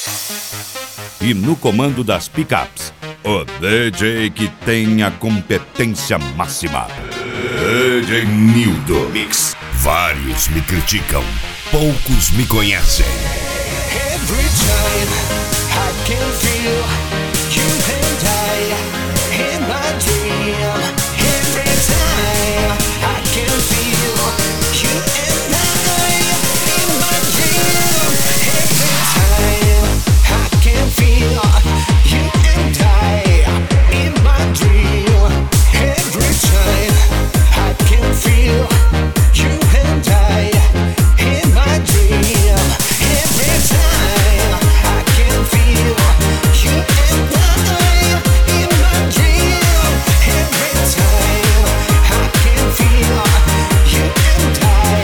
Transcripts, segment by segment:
E no comando das picapes, o DJ que tem a competência máxima. DJ Nildo Mix. Vários me criticam, poucos me conhecem. Every time I can feel you and I in my dream. Every time I can feel you and I in my dream. Every time I can feel you and I in my dream. Every time I can feel you and I in my dream. Every time I can feel you and I in my dream. Every time I can feel you and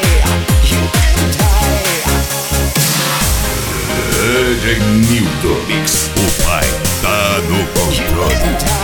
I. DJ Nildo Mix, o pai tá no controle.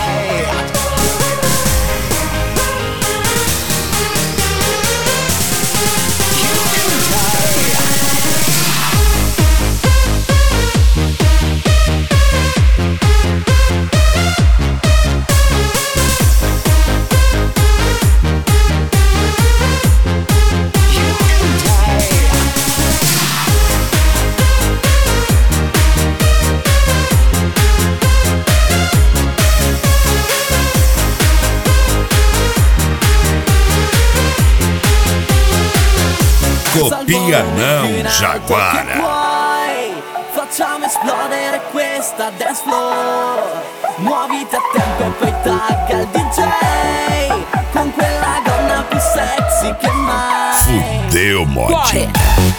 Copia não, Jaguara. Facciamo esplodere questa dance floor. Muoviti a tempo e poi tagga il DJ con quella gonna più sexy che mai. Fudeu, Motti.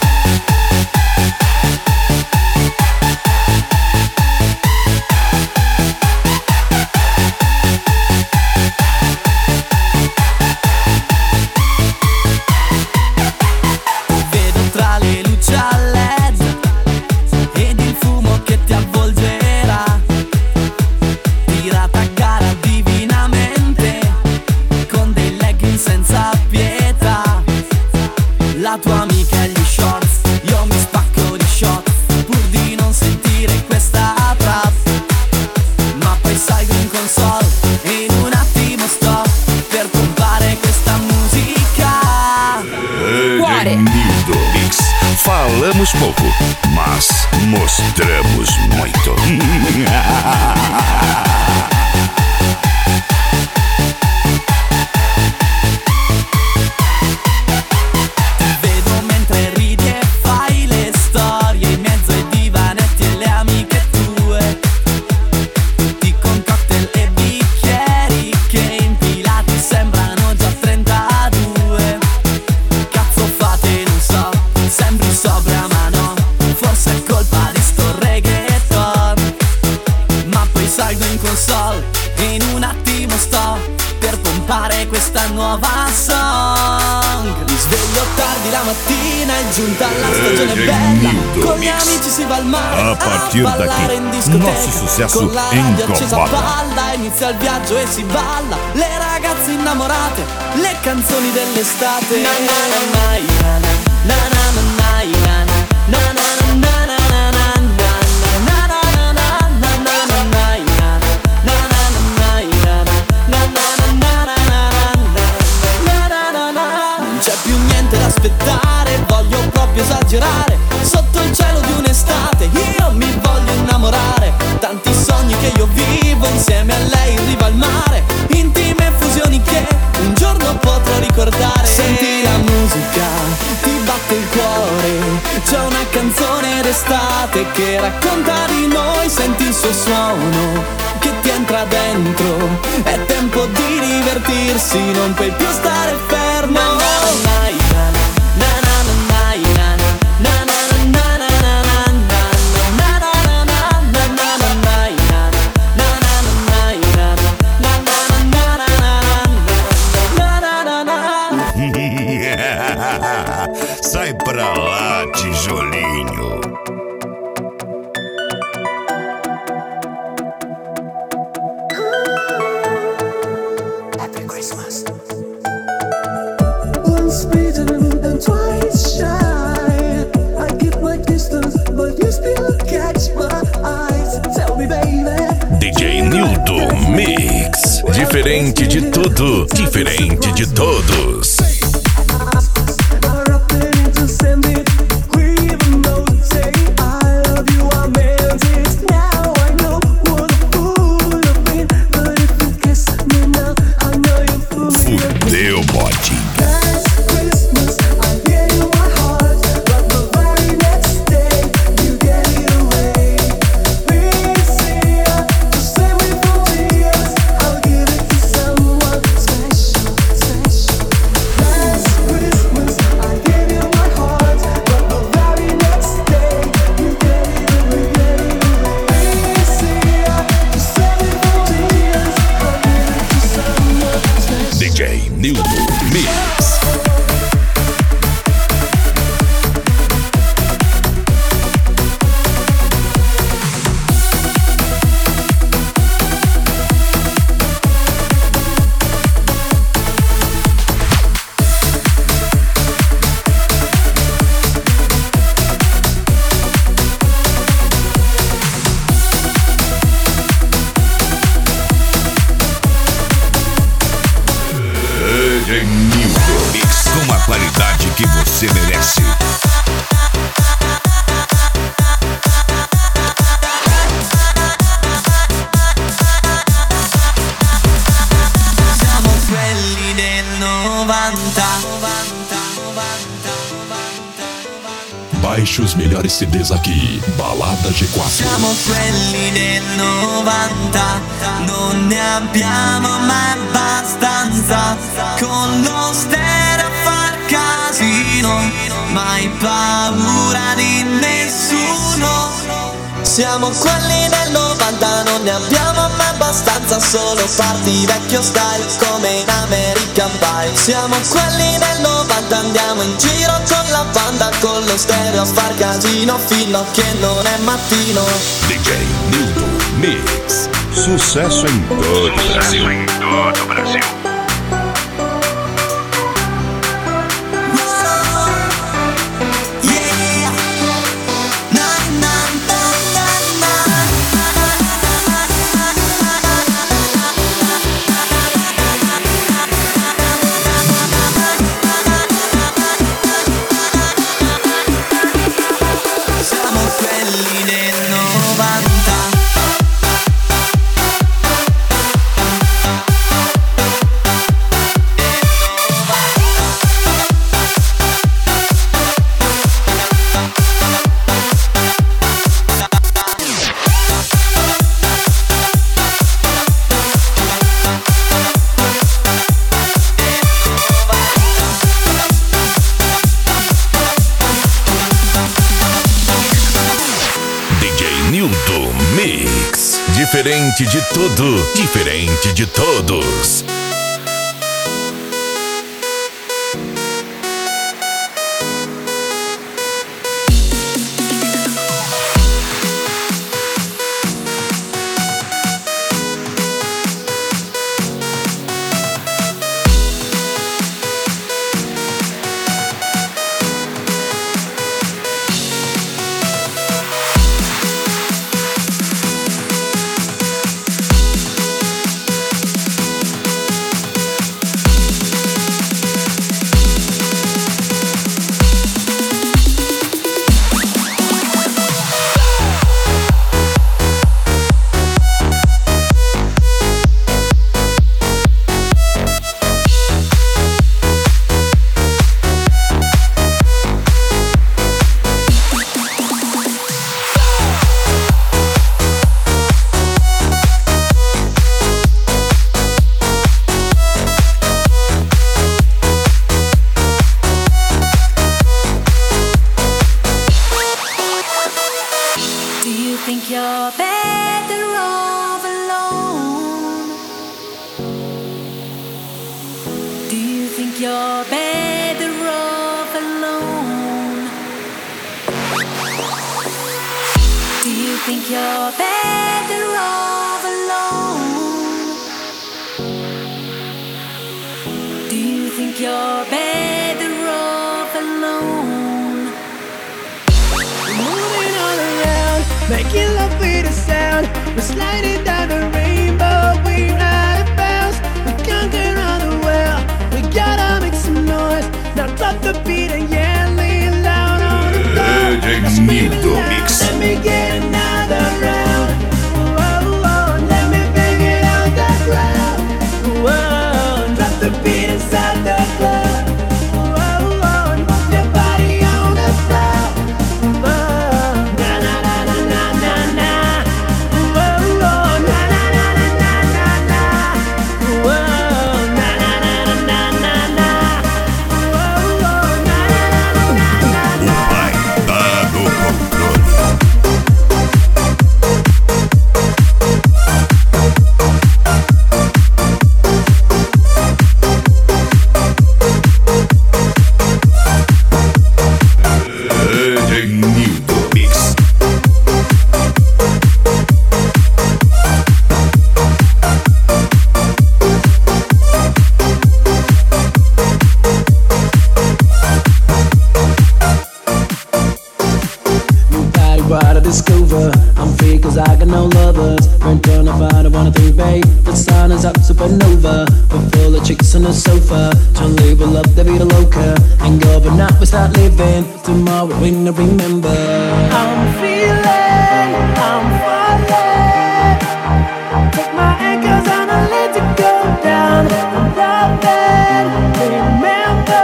La tua amica e gli shorts, io mi spacco di shot pur di non sentire questa trap. Ma poi salgo in console e in un attimo sto per pompare questa musica. DJ Nildo Mix. Falamos pouco, mas mostramos muito. In un attimo sto per pompare questa nuova song. Mi sveglio tardi la mattina, è giunta la stagione bella. Con gli amici si va al mare a partir ballare in daqui, discoteca. nosso sucesso con la em radio accesa Copacabana. palla, inizia il viaggio e si balla. Le ragazze innamorate, le canzoni dell'estate. Na na na na na na na na na na na na. Aspettare, voglio proprio esagerare. Sotto il cielo di un'estate io mi voglio innamorare. Tanti sogni che io vivo insieme a lei in riva al mare. Intime fusioni che un giorno potrò ricordare. Senti la musica, ti batte il cuore. C'è una canzone d'estate che racconta di noi. Senti il suo suono che ti entra dentro. È tempo di divertirsi, non puoi più stare fermo. Sai pra lá, tijolinho. Happy Christmas. One speed tudo, diferente de todos. Fudeu, bote. DJ Nildo Mix. DJ Nildo Mix, com a qualidade que você merece. Siamo quelli del 90. Baixe os melhores CDs aqui, Balada G4. Siamo quelli del 90, non ne abbiamo mai abbastanza. Con lo stereo a far casino, mai paura di nessuno. Siamo quelli del 90, non ne abbiamo mai abbastanza. Solo party vecchio style come in American Pie. Siamo quelli del 90, andiamo in giro con la banda, con lo stereo a far casino fino a che non è mattino. DJ Nildo Mix. Sucesso em todo o Brasil. Yeah. Na, na, na, na, na. Siamo quelli del 90. DJ Nildo Mix. Diferente de tudo, diferente de todos. You're better off alone. Do you think you're better off alone? Do you think you're better off alone? Do you think you're better off alone? Moving all around, making love with a sound. We're sliding down the rainbow, we're out of bounds. We conquer hard to discover. I'm free cause I got no lovers. Rent on a fire, I wanna think, babe. The sun is up, supernova. We're full of chicks on the sofa. Trying to live with love, the vida loca. And go, but not we start living. Tomorrow we don't remember. I'm feeling, I'm falling. Take my ankles and I let it go down. I'm loving, remember.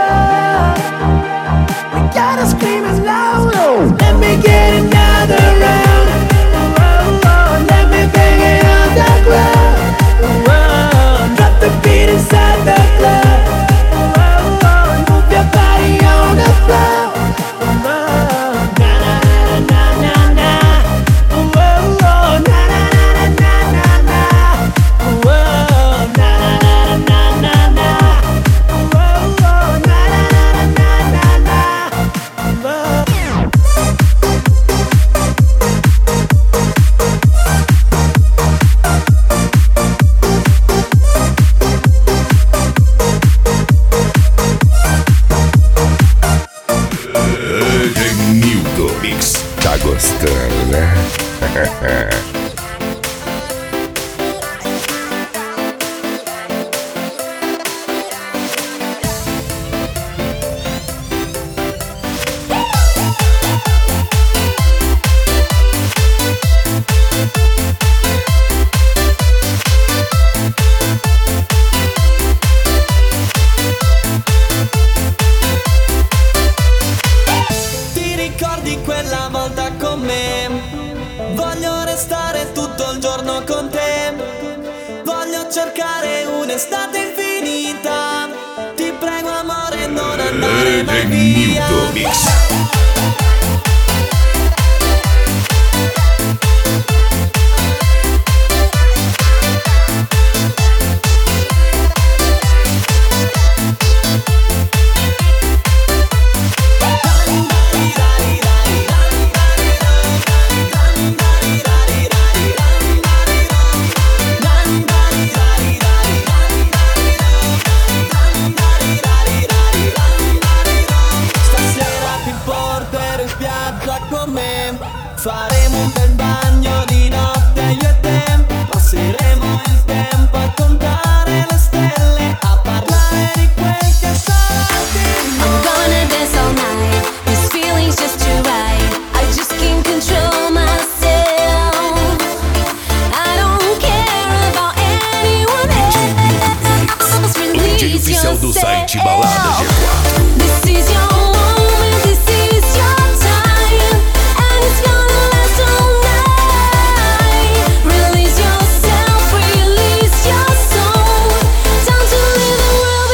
We gotta scream as loud. Let me get another round. Let me bang it on the ground. Drop the beat inside the club. Move your body on the floor. Na na na na na na. Na na na na na na. Na na na na na na. Nildo Mix. Tá gostando, né? Ti ricordi quella volta con me? Voglio restare tutto il giorno con te. Voglio cercare un'estate infinita. Ti prego amore non andare mai via. Nildo Mix. Stasera ti porterò in spiaggia con me. Faremo un bel bagno di notte io e te. Passeremo il tempo a contare le stelle, a parlare di quel che sarà di I'm noi. gonna dance all night. This feeling's just too right. I just can't control myself. I don't care about anyone else. DJ Release oficial do site Balada yourself. G4. This is your moment, this is your time, and it's gonna last all night. Release yourself, release your soul. Time to leave the world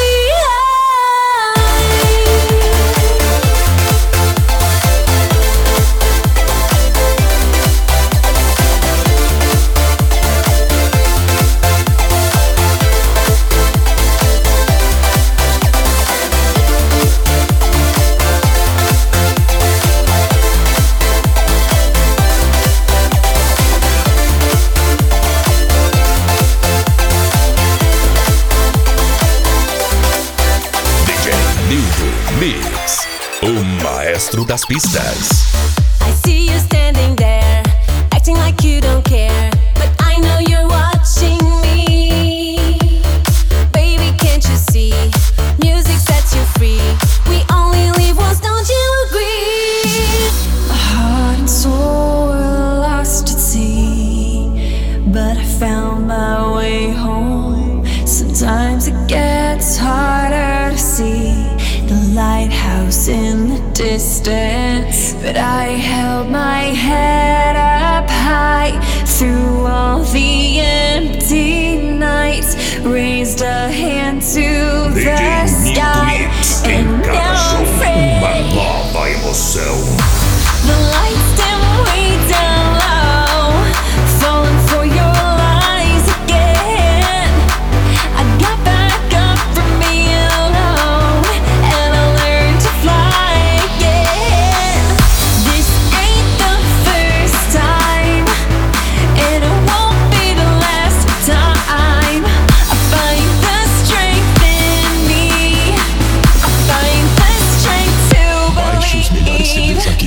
DJ Nildo Mix. O maestro das pistas. I see you standing there, acting like you don't care, but I know you're watching me. Baby, can't you see? Music sets you free. We only live once, don't you agree? Heart and soul were lost at sea, but I found my way home. Sometimes it gets harder to see the lighthouse in the distance, but I held my head up high through all the empty nights, raised a hand to the DJ Nildo sky, Mix. Em and cada now show, I'm free. uma nova emoção. The lights dim way down low, falling for your lies again. I got back up from being alone, and I learned to fly again. This ain't the first time, and it won't be the last time. I find the strength in me. I find the strength to Baixe os melhores CDs believe. aqui.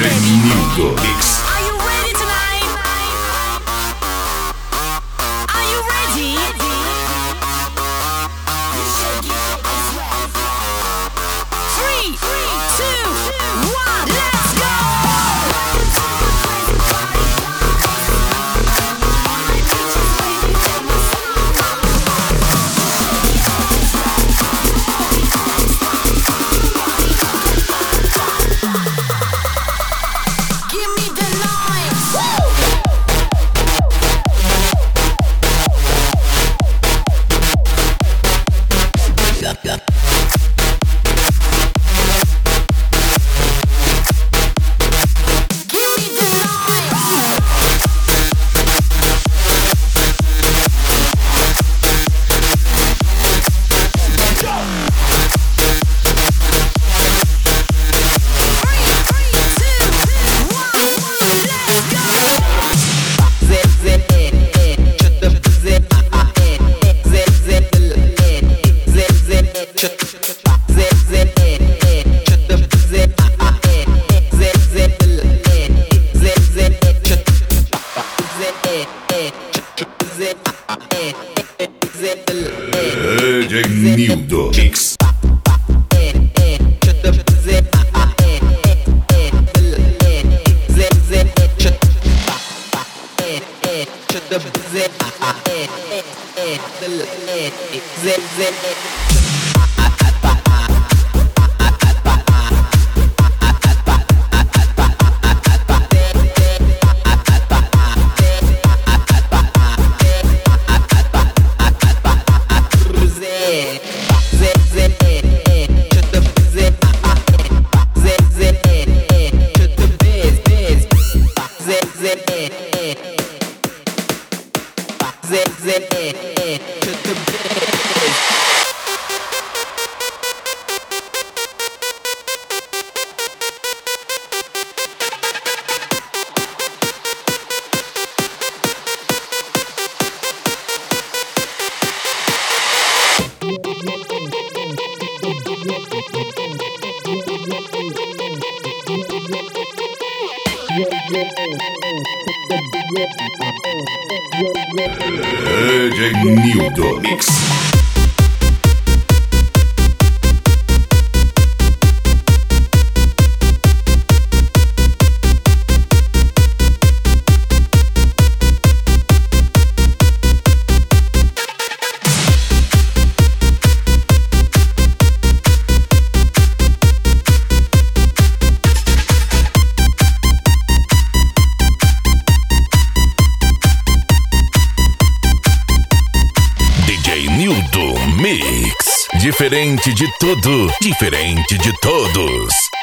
Nildo Mix. Are you ready tonight? Are you ready? Three, two, one, let's go! Give me the noise! Give me the noise! Three, two, one, let's go! DJ Nildo Mix. DJ Nildo Mix. DJ Nildo Mix. Diferente de tudo, diferente de todos.